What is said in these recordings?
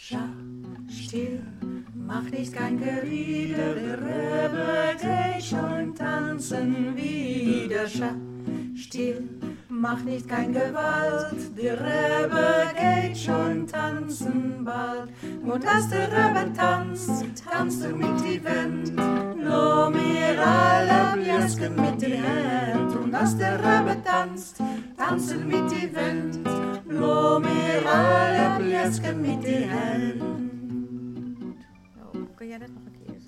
Scha, still, mach nicht kein Gerede, der Rebbe geht schon tanzen wieder. Scha, still, mach nicht kein Gewalt, der Rebbe geht schon tanzen bald. Und als der Rebbe tanzt, tanzt er mit die Wend, lo mir alle bläsken mit die Hand. Und als der Rebbe tanzt, tanzt er mit die Wend, lo mir alle bläsken mit die Hand. Oh, kun jij dat nog een keer?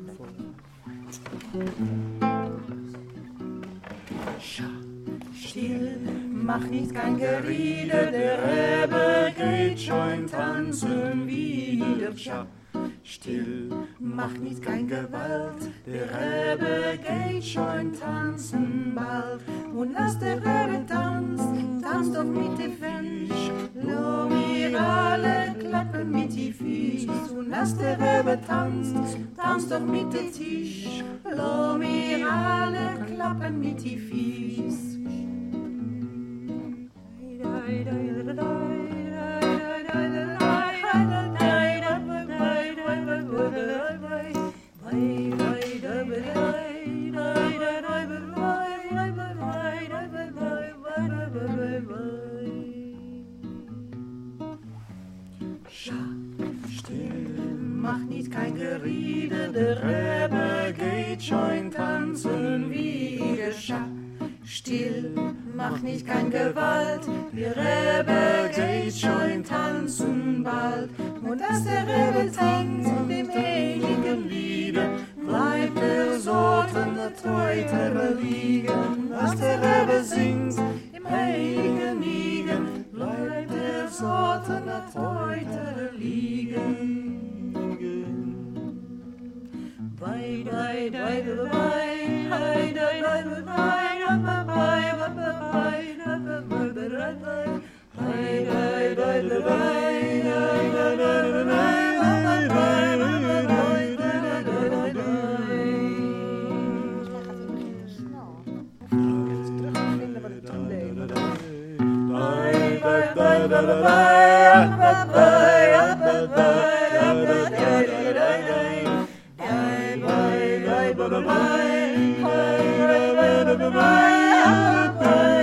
Scha, still, mach nicht kein Gerede, der Rebbe geht schon tanzen wieder. Scha, still, mach nicht kein Gewalt, der Rebbe geht schon tanzen bald. Und als der Rebbe tanzt, tanzt doch mit die Fisch, lo mir alle klappen mit die Fies. Und als der Rebbe tanzt, tanzt doch mit die Tisch, lo mir alle klappen mit die Fies. Scha, still, mach nicht kein Gerede, der Rebbe geht schon tanzen wieder. Scha, still, mach nicht kein Gewalt, der Rebbe geht schon tanzen bald. Und als der Rebbe tanzt im ewigen Liede, bleibt der Sorten Teuter liegen. Als der Rebbe singt im ewigen Liegen, bleibt der Sorten Teuter liegen. Bye, bye, bye, bye, bye, bye, bye, bye, bye, bye,